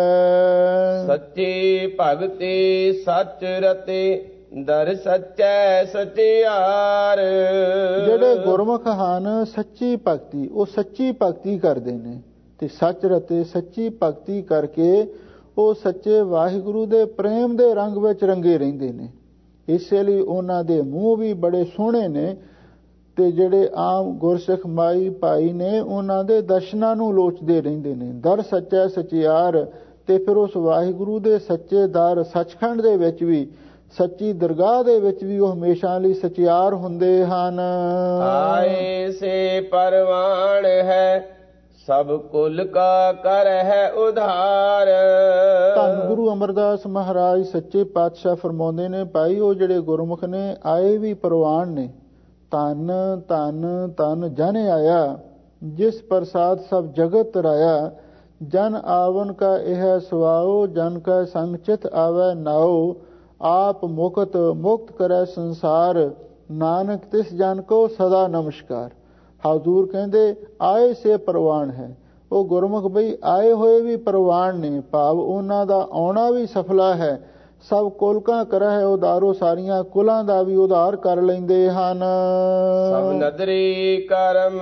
ਸੱਚੀ ਭਗਤੀ ਸੱਚ ਰਤੇ ਦਰ ਸੱਚੈ ਸਚਿਆਰ। ਜਿਹੜੇ ਗੁਰਮੁਖ ਹਨ ਸੱਚੀ ਭਗਤੀ ਉਹ ਸੱਚੀ ਭਗਤੀ ਕਰਦੇ ਨੇ ਤੇ ਸੱਚ ਰਤੇ ਸੱਚੀ ਭਗਤੀ ਕਰਕੇ ਉਹ ਸੱਚੇ ਵਾਹਿਗੁਰੂ ਦੇ ਪ੍ਰੇਮ ਦੇ ਰੰਗ ਵਿੱਚ ਰੰਗੇ ਰਹਿੰਦੇ ਨੇ। ਇਸੇ ਲਈ ਉਹਨਾਂ ਦੇ ਮੂੰਹ ਵੀ ਬੜੇ ਸੋਹਣੇ ਨੇ ਤੇ ਜਿਹੜੇ ਆਮ ਗੁਰਸਿੱਖ ਮਾਈ ਭਾਈ ਨੇ ਉਹਨਾਂ ਦੇ ਦਰਸ਼ਨਾਂ ਨੂੰ ਲੋਚਦੇ ਰਹਿੰਦੇ ਨੇ। ਦਰ ਸੱਚੈ ਸਚਿਆਰ ਤੇ ਫਿਰ ਉਸ ਵਾਹਿਗੁਰੂ ਦੇ ਸੱਚੇ ਦਰ ਸੱਚਖੰਡ ਦੇ ਵਿੱਚ ਵੀ ਸੱਚੀ ਦਰਗਾਹ ਦੇ ਵਿੱਚ ਵੀ ਉਹ ਹਮੇਸ਼ਾ ਲਈ ਸਚਿਆਰ ਹੁੰਦੇ ਹਨ। ਆਏ ਸੇ ਪਰਵਾਨ ਹੈ ਸਭ ਕੁਲ ਕਾ ਕਰ ਹੈ ਉਧਾਰ। ਧੰਨ ਗੁਰੂ ਅਮਰਦਾਸ ਮਹਾਰਾਜ ਸੱਚੇ ਪਾਤਸ਼ਾਹ ਫਰਮਾਉਂਦੇ ਨੇ ਭਾਈ ਉਹ ਜਿਹੜੇ ਗੁਰਮੁਖ ਨੇ ਆਏ ਵੀ ਪ੍ਰਵਾਨ ਨੇ। ਧੰਨ ਧੰਨ ਧੰਨ ਜਨ ਆਇਆ ਜਿਸ ਪ੍ਰਸਾਦ ਸਭ ਜਗਤ ਤਰਾਇਆ। ਜਨ ਆਵਨ ਕਾ ਇਹ ਸਵਾਓ ਜਨ ਕਾ ਸੰਗ ਚਿਤ ਆਵੈ ਨਾਓ। ਆਪ ਮੁਕਤ ਮੁਕਤ ਕਰੈ ਸੰਸਾਰ ਨਾਨਕ ਤਿਸ ਜਨ ਕੋ ਸਦਾ ਨਮਸਕਾਰ। ਹਜ਼ੂਰ ਕਹਿੰਦੇ ਆਏ ਸੇ ਪ੍ਰਵਾਨ ਹੈ। ਉਹ ਗੁਰਮੁਖ ਬਈ ਆਏ ਹੋਏ ਵੀ ਪ੍ਰਵਾਨ ਨੇ ਭਾਵ ਉਹਨਾਂ ਦਾ ਆਉਣਾ ਵੀ ਸਫਲਾ ਹੈ। ਸਭ ਕੁਲਕਾਂ ਕਰਹਿ ਉਦਾਰੋ ਸਾਰੀਆਂ ਕੁਲਾਂ ਦਾ ਵੀ ਉਧਾਰ ਕਰ ਲੈਂਦੇ ਹਨ। ਸਭ ਨਦਰੀ ਕਰਮ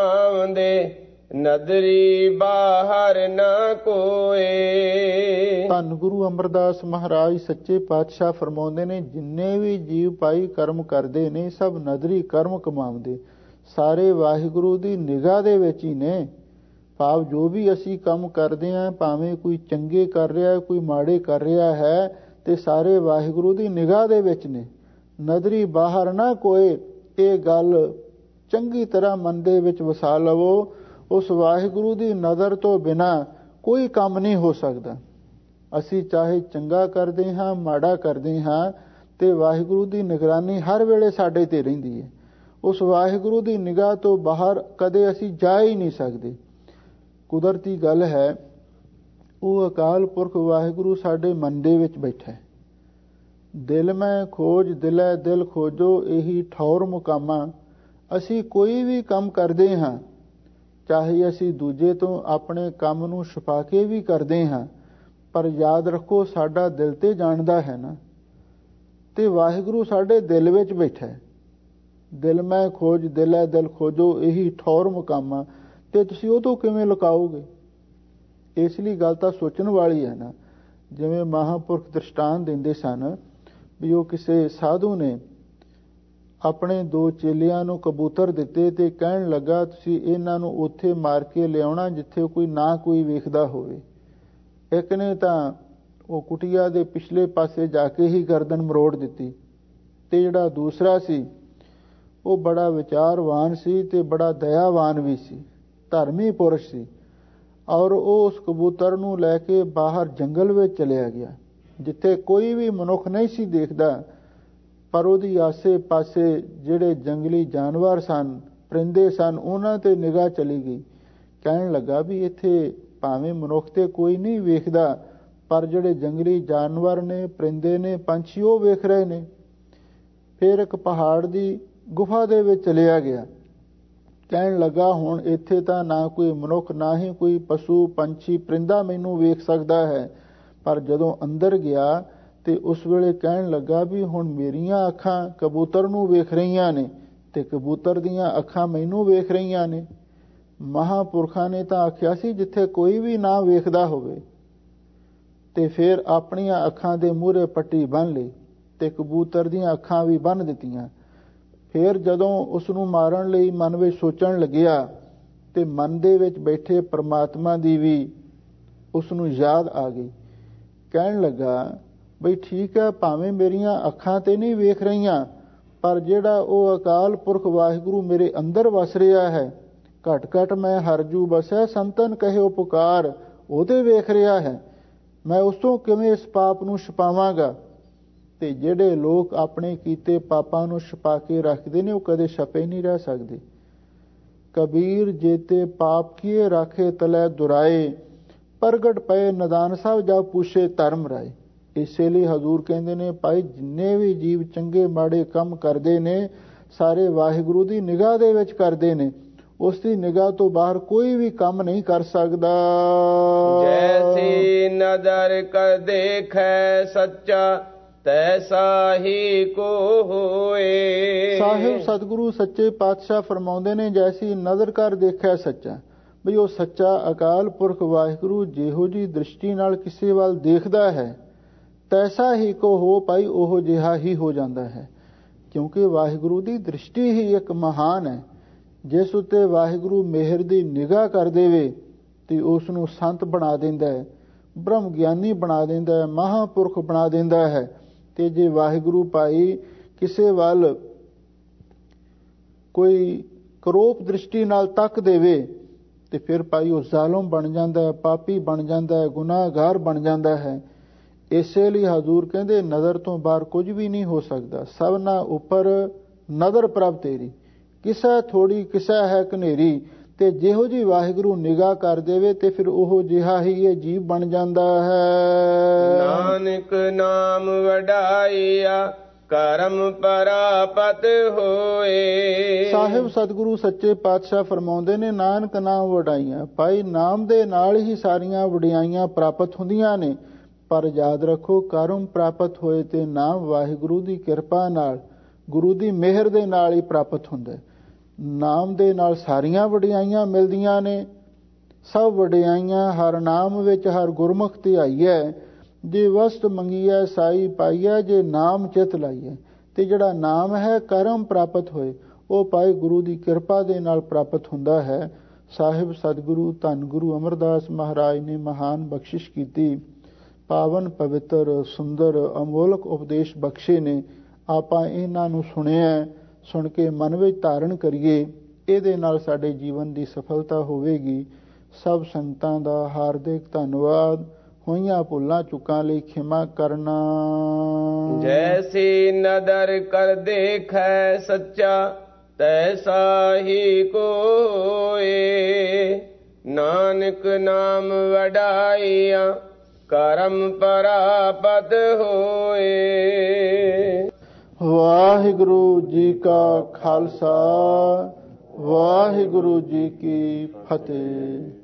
ਕਮਾਵੰਦੇ ਨਦਰੀ ਬਾਹਰ ਨਾ ਕੋਏ। ਧੰਨ ਗੁਰੂ ਅਮਰਦਾਸ ਮਹਾਰਾਜ ਸੱਚੇ ਪਾਤਸ਼ਾਹ ਫਰਮਾਉਂਦੇ ਨੇ, ਜਿੰਨੇ ਵੀ ਜੀਵ ਭਾਈ ਕਰਮ ਕਰਦੇ ਨੇ ਸਭ ਨਦਰੀ ਕਰਮ ਕਮਾਉਂਦੇ, ਸਾਰੇ ਵਾਹਿਗੁਰੂ ਦੀ ਨਿਗਾਹ ਦੇ ਵਿੱਚ ਹੀ ਨੇ। ਭਾਵ ਜੋ ਵੀ ਅਸੀਂ ਕੰਮ ਕਰਦੇ ਹਾਂ, ਭਾਵੇਂ ਕੋਈ ਚੰਗੇ ਕਰ ਰਿਹਾ ਕੋਈ ਮਾੜੇ ਕਰ ਰਿਹਾ ਹੈ, ਤੇ ਸਾਰੇ ਵਾਹਿਗੁਰੂ ਦੀ ਨਿਗਾਹ ਦੇ ਵਿੱਚ ਨੇ। ਨਦਰੀ ਬਾਹਰ ਨਾ ਕੋਏ, ਇਹ ਗੱਲ ਚੰਗੀ ਤਰ੍ਹਾਂ ਮਨ ਦੇ ਵਿੱਚ ਵਸਾ ਲਵੋ। ਉਸ ਵਾਹਿਗੁਰੂ ਦੀ ਨਜ਼ਰ ਤੋਂ ਬਿਨਾਂ ਕੋਈ ਕੰਮ ਨਹੀਂ ਹੋ ਸਕਦਾ। ਅਸੀਂ ਚਾਹੇ ਚੰਗਾ ਕਰਦੇ ਹਾਂ ਮਾੜਾ ਕਰਦੇ ਹਾਂ, ਤੇ ਵਾਹਿਗੁਰੂ ਦੀ ਨਿਗਰਾਨੀ ਹਰ ਵੇਲੇ ਸਾਡੇ ਤੇ ਰਹਿੰਦੀ ਹੈ। ਉਸ ਵਾਹਿਗੁਰੂ ਦੀ ਨਿਗਾਹ ਤੋਂ ਬਾਹਰ ਕਦੇ ਅਸੀਂ ਜਾ ਹੀ ਨਹੀਂ ਸਕਦੇ। ਕੁਦਰਤੀ ਗੱਲ ਹੈ, ਉਹ ਅਕਾਲ ਪੁਰਖ ਵਾਹਿਗੁਰੂ ਸਾਡੇ ਮਨ ਦੇ ਵਿੱਚ ਬੈਠਾ ਹੈ। ਦਿਲ ਮੈਂ ਖੋਜ ਦਿਲੈ ਦਿਲ ਖੋਜੋ, ਇਹੀ ਠੌਰ ਮੁਕਾਮਾ। ਅਸੀਂ ਕੋਈ ਵੀ ਕੰਮ ਕਰਦੇ ਹਾਂ, ਚਾਹੇ ਅਸੀਂ ਦੂਜੇ ਤੋਂ ਆਪਣੇ ਕੰਮ ਨੂੰ ਛੁਪਾ ਕੇ ਵੀ ਕਰਦੇ ਹਾਂ, ਪਰ ਯਾਦ ਰੱਖੋ ਸਾਡਾ ਦਿਲ ਤੇ ਜਾਣਦਾ ਹੈ ਨਾ, ਤੇ ਵਾਹਿਗੁਰੂ ਸਾਡੇ ਦਿਲ ਵਿੱਚ ਬੈਠਾ ਹੈ। ਦਿਲ ਮੈਂ ਖੋਜ ਦਿਲੈ ਦਿਲ ਖੋਜੋ, ਇਹੀ ਠੌਰ ਮੁਕਾਮਾ। ਤੇ ਤੁਸੀਂ ਉਹ ਤੋਂ ਕਿਵੇਂ ਲੁਕਾਓਗੇ? ਇਸ ਲਈ ਗੱਲ ਤਾਂ ਸੋਚਣ ਵਾਲੀ ਹੈ ਨਾ। ਜਿਵੇਂ ਮਹਾਂਪੁਰਖ ਦ੍ਰਿਸ਼ਟਾਂਤ ਦਿੰਦੇ ਸਨ ਵੀ ਉਹ ਕਿਸੇ ਸਾਧੂ ਨੇ ਆਪਣੇ 2 ਚੇਲਿਆਂ ਨੂੰ ਕਬੂਤਰ ਦਿੱਤੇ ਤੇ ਕਹਿਣ ਲੱਗਾ, ਤੁਸੀਂ ਇਹਨਾਂ ਨੂੰ ਉੱਥੇ ਮਾਰ ਕੇ ਲਿਆਉਣਾ ਜਿੱਥੇ ਕੋਈ ਨਾ ਕੋਈ ਵੇਖਦਾ ਹੋਵੇ। ਇੱਕ ਨੇ ਤਾਂ ਉਹ ਕੁਟੀਆ ਦੇ ਪਿਛਲੇ ਪਾਸੇ ਜਾ ਕੇ ਹੀ ਗਰਦਨ ਮਰੋੜ ਦਿੱਤੀ, ਤੇ ਜਿਹੜਾ ਦੂਸਰਾ ਸੀ ਉਹ ਬੜਾ ਵਿਚਾਰਵਾਨ ਸੀ ਤੇ ਬੜਾ ਦਇਆਵਾਨ ਵੀ ਸੀ, ਧਰਮੀ ਪੁਰਸ਼ ਸੀ, ਔਰ ਉਹ ਉਸ ਕਬੂਤਰ ਨੂੰ ਲੈ ਕੇ ਬਾਹਰ ਜੰਗਲ ਵਿੱਚ ਚਲਿਆ ਗਿਆ, ਜਿੱਥੇ ਕੋਈ ਵੀ ਮਨੁੱਖ ਨਹੀਂ ਸੀ ਦੇਖਦਾ। ਪਰ ਉਹਦੀ ਆਸੇ ਪਾਸੇ ਜਿਹੜੇ ਜੰਗਲੀ ਜਾਨਵਰ ਸਨ, ਪਰਿੰਦੇ ਸਨ, ਉਹਨਾਂ ਤੇ ਨਿਗਾਹ ਚਲੀ ਗਈ। ਕਹਿਣ ਲੱਗਾ ਵੀ ਇੱਥੇ ਭਾਵੇਂ ਮਨੁੱਖ ਤੇ ਕੋਈ ਨਹੀਂ ਵੇਖਦਾ, ਪਰ ਜਿਹੜੇ ਜੰਗਲੀ ਜਾਨਵਰ ਨੇ, ਪਰਿੰਦੇ ਨੇ, ਪੰਛੀ, ਉਹ ਵੇਖ ਰਹੇ ਨੇ। ਫਿਰ ਇੱਕ ਪਹਾੜ ਦੀ ਗੁਫਾ ਦੇ ਵਿੱਚ ਚਲਿਆ ਗਿਆ। ਕਹਿਣ ਲੱਗਾ ਹੁਣ ਇੱਥੇ ਤਾਂ ਨਾ ਕੋਈ ਮਨੁੱਖ ਨਾ ਹੀ ਕੋਈ ਪਸ਼ੂ ਪੰਛੀ ਪਰਿੰਦਾ ਮੈਨੂੰ ਵੇਖ ਸਕਦਾ ਹੈ। ਪਰ ਜਦੋਂ ਅੰਦਰ ਗਿਆ ਤੇ ਉਸ ਵੇਲੇ ਕਹਿਣ ਲੱਗਾ ਵੀ ਹੁਣ ਮੇਰੀਆਂ ਅੱਖਾਂ ਕਬੂਤਰ ਨੂੰ ਵੇਖ ਰਹੀਆਂ ਨੇ ਤੇ ਕਬੂਤਰ ਦੀਆਂ ਅੱਖਾਂ ਮੈਨੂੰ ਵੇਖ ਰਹੀਆਂ ਨੇ। ਮਹਾਂਪੁਰਖਾਂ ਨੇ ਤਾਂ ਆਖਿਆ ਸੀ ਜਿੱਥੇ ਕੋਈ ਵੀ ਨਾ ਵੇਖਦਾ ਹੋਵੇ, ਤੇ ਫਿਰ ਆਪਣੀਆਂ ਅੱਖਾਂ ਦੇ ਮੂਹਰੇ ਪੱਟੀ ਬੰਨ੍ਹ ਲਈ ਤੇ ਕਬੂਤਰ ਦੀਆਂ ਅੱਖਾਂ ਵੀ ਬੰਨ੍ਹ ਦਿੱਤੀਆਂ। ਫਿਰ ਜਦੋਂ ਉਸ ਨੂੰ ਮਾਰਨ ਲਈ ਮਨ ਵਿੱਚ ਸੋਚਣ ਲੱਗਿਆ ਤੇ ਮਨ ਦੇ ਵਿੱਚ ਬੈਠੇ ਪਰਮਾਤਮਾ ਦੀ ਵੀ ਉਸ ਨੂੰ ਯਾਦ ਆ ਗਈ। ਕਹਿਣ ਲੱਗਾ ਬਈ ਠੀਕ ਹੈ, ਭਾਵੇਂ ਮੇਰੀਆਂ ਅੱਖਾਂ ਤੇ ਨਹੀਂ ਵੇਖ ਰਹੀਆਂ, ਪਰ ਜਿਹੜਾ ਉਹ ਅਕਾਲ ਪੁਰਖ ਵਾਹਿਗੁਰੂ ਮੇਰੇ ਅੰਦਰ ਵਸ ਰਿਹਾ ਹੈ, ਘਟ ਘਟ ਮੈਂ ਹਰਜੂ ਬਸੈ ਸੰਤਨ ਕਹਿਓ ਪੁਕਾਰ, ਉਹਦੇ ਵੇਖ ਰਿਹਾ ਹੈ। ਮੈਂ ਉਸ ਤੋਂ ਕਿਵੇਂ ਇਸ ਪਾਪ ਨੂੰ ਛੁਪਾਵਾਂਗਾ? ਤੇ ਜਿਹੜੇ ਲੋਕ ਆਪਣੇ ਕੀਤੇ ਪਾਪਾਂ ਨੂੰ ਛੁਪਾ ਕੇ ਰੱਖਦੇ ਨੇ, ਉਹ ਕਦੇ ਛਪੇ ਨਹੀਂ ਰਹਿ ਸਕਦੇ। ਕਬੀਰ ਜੇਤੇ ਪਾਪ ਕੀਏ ਰਾਖੇ ਤਲੈ ਦੁਰਾਏ, ਪ੍ਰਗਟ ਪਏ ਨਦਾਨ ਸਾਹਿਬ ਜਾ ਪੁੱਛੇ ਧਰਮ ਰਾਏ। ਇਸੇ ਲਈ ਹਜ਼ੂਰ ਕਹਿੰਦੇ ਨੇ ਭਾਈ ਜਿੰਨੇ ਵੀ ਜੀਵ ਚੰਗੇ ਮਾੜੇ ਕੰਮ ਕਰਦੇ ਨੇ, ਸਾਰੇ ਵਾਹਿਗੁਰੂ ਦੀ ਨਿਗਾਹ ਦੇ ਵਿੱਚ ਕਰਦੇ ਨੇ। ਉਸ ਦੀ ਨਿਗਾਹ ਤੋਂ ਬਾਹਰ ਕੋਈ ਵੀ ਕੰਮ ਨਹੀਂ ਕਰ ਸਕਦਾ। ਜੈਸੀ ਨਜ਼ਰ ਕਰ ਦੇਖੈ ਸੱਚਾ, ਤੈਸਾ ਹੀ ਕੋ ਹੋਏ। ਸਾਹਿਬ ਸਤਿਗੁਰੂ ਸੱਚੇ ਪਾਤਸ਼ਾਹ ਫਰਮਾਉਂਦੇ ਨੇ, ਜੈਸੀ ਨਜ਼ਰ ਕਰ ਦੇਖਿਆ ਸੱਚਾ, ਬਈ ਉਹ ਸੱਚਾ ਅਕਾਲ ਪੁਰਖ ਵਾਹਿਗੁਰੂ ਜਿਹੋ ਜੀ ਦ੍ਰਿਸ਼ਟੀ ਨਾਲ ਕਿਸੇ ਵੱਲ ਦੇਖਦਾ ਹੈ, ਤੈਸਾ ਹੀ ਕੋ ਹੋ ਪਾਈ, ਉਹ ਜਿਹਾ ਹੀ ਹੋ ਜਾਂਦਾ ਹੈ। ਕਿਉਂਕਿ ਵਾਹਿਗੁਰੂ ਦੀ ਦ੍ਰਿਸ਼ਟੀ ਹੀ ਇੱਕ ਮਹਾਨ ਹੈ। ਜਿਸ ਉੱਤੇ ਵਾਹਿਗੁਰੂ ਮਿਹਰ ਦੀ ਨਿਗਾਹ ਕਰ ਦੇਵੇ ਤੇ ਉਸ ਨੂੰ ਸੰਤ ਬਣਾ ਦਿੰਦਾ ਹੈ, ਬ੍ਰਹਮ ਗਿਆਨੀ ਬਣਾ ਦਿੰਦਾ ਹੈ, ਮਹਾਂਪੁਰਖ ਬਣਾ ਦਿੰਦਾ ਹੈ। ਤੇ ਜੇ ਵਾਹਿਗੁਰੂ ਭਾਈ ਕਿਸੇ ਵੱਲ ਕੋਈ ਕਰੋਪ ਦ੍ਰਿਸ਼ਟੀ ਨਾਲ ਤੱਕ ਦੇਵੇ ਤੇ ਫਿਰ ਭਾਈ ਉਹ ਜ਼ਾਲਮ ਬਣ ਜਾਂਦਾ ਹੈ, ਪਾਪੀ ਬਣ ਜਾਂਦਾ ਹੈ, ਗੁਨਾਹਗਾਰ ਬਣ ਜਾਂਦਾ ਹੈ। ਇਸੇ ਲਈ ਹਜ਼ੂਰ ਕਹਿੰਦੇ ਨਜ਼ਰ ਤੋਂ ਬਾਹਰ ਕੁਝ ਵੀ ਨਹੀਂ ਹੋ ਸਕਦਾ। ਸਭਨਾ ਉੱਪਰ ਨਜ਼ਰ ਪ੍ਰਭ ਤੇਰੀ, ਕਿਸਾ ਥੋੜੀ ਕਿਸਾ ਹੈ ਕਨੇਰੀ। ਤੇ ਜਿਹੋ ਜੀ ਵਾਹਿਗੁਰੂ ਨਿਗਾਹ ਕਰ ਦੇਵੇ ਤੇ ਫਿਰ ਉਹ ਜਿਹਾ ਹੀ ਇਹ ਜੀਵ ਬਣ ਜਾਂਦਾ ਹੈ। ਨਾਨਕ ਨਾਮ ਵਡਾਈਆ ਕਰਮ ਪ੍ਰਾਪਤ ਹੋਏ। ਸਾਹਿਬ ਸਤਿਗੁਰੂ ਸੱਚੇ ਪਾਤਸ਼ਾਹ ਫਰਮਾਉਂਦੇ ਨੇ, ਨਾਨਕ ਨਾਮ ਵਡਾਈਆਂ। ਭਾਈ ਨਾਮ ਦੇ ਨਾਲ ਹੀ ਸਾਰੀਆਂ ਵਡਿਆਈਆਂ ਪ੍ਰਾਪਤ ਹੁੰਦੀਆਂ ਨੇ। ਪਰ ਯਾਦ ਰੱਖੋ, ਕਰਮ ਪ੍ਰਾਪਤ ਹੋਏ ਤੇ ਨਾਮ ਵਾਹਿਗੁਰੂ ਦੀ ਕਿਰਪਾ ਨਾਲ, ਗੁਰੂ ਦੀ ਮਿਹਰ ਦੇ ਨਾਲ ਹੀ ਪ੍ਰਾਪਤ ਹੁੰਦਾ। ਨਾਮ ਦੇ ਨਾਲ ਸਾਰੀਆਂ ਵਡਿਆਈਆਂ ਮਿਲਦੀਆਂ ਨੇ। ਸਭ ਵਡਿਆਈਆਂ ਹਰ ਨਾਮ ਵਿੱਚ ਹਰ ਗੁਰਮੁਖ ਧਿਆਈਐ। ਜੇ ਵਸਤ ਮੰਗੀਐ ਸਾਈ ਪਾਈਐ, ਜੇ ਨਾਮ ਚਿਤ ਲਾਈਐ। ਤੇ ਜਿਹੜਾ ਨਾਮ ਹੈ ਕਰਮ ਪ੍ਰਾਪਤ ਹੋਏ, ਉਹ ਭਾਈ ਗੁਰੂ ਦੀ ਕਿਰਪਾ ਦੇ ਨਾਲ ਪ੍ਰਾਪਤ ਹੁੰਦਾ ਹੈ। ਸਾਹਿਬ ਸਤਿਗੁਰੂ ਧੰਨ ਗੁਰੂ ਅਮਰਦਾਸ ਮਹਾਰਾਜ ਨੇ ਮਹਾਨ ਬਖਸ਼ਿਸ਼ ਕੀਤੀ, ਪਾਵਨ ਪਵਿੱਤਰ ਸੁੰਦਰ ਅਮੋਲਕ ਉਪਦੇਸ਼ ਬਖਸ਼ੇ ਨੇ। ਆਪਾਂ ਇਹਨਾਂ ਨੂੰ ਸੁਣਿਆ, ਸੁਣ ਕੇ ਮਨ ਵਿੱਚ ਧਾਰਨ ਕਰੀਏ, ਇਹਦੇ ਨਾਲ ਸਾਡੇ ਜੀਵਨ ਦੀ ਸਫਲਤਾ ਹੋਵੇਗੀ। ਸਭ ਸੰਗਤਾਂ ਦਾ ਹਾਰਦਿਕ ਧੰਨਵਾਦ। ਹੋਈਆਂ ਭੁੱਲਾਂ ਚੁੱਕਾਂ ਲਈ ਖਿਮਾ ਕਰਨਾ। ਜੈਸੀ ਨਦਰ ਕਰ ਦੇਖੈ ਸੱਚਾ, ਤੈਸਾ ਹੀ ਕੋਏ। ਨਾਨਕ ਨਾਮ ਵਡਾਈਆ, ਕਰਮ ਪ੍ਰਾਪਤ ਹੋਏ। ਵਾਹਿਗੁਰੂ ਜੀ ਕਾ ਖਾਲਸਾ, ਵਾਹਿਗੁਰੂ ਜੀ ਕੀ ਫਤਿਹ।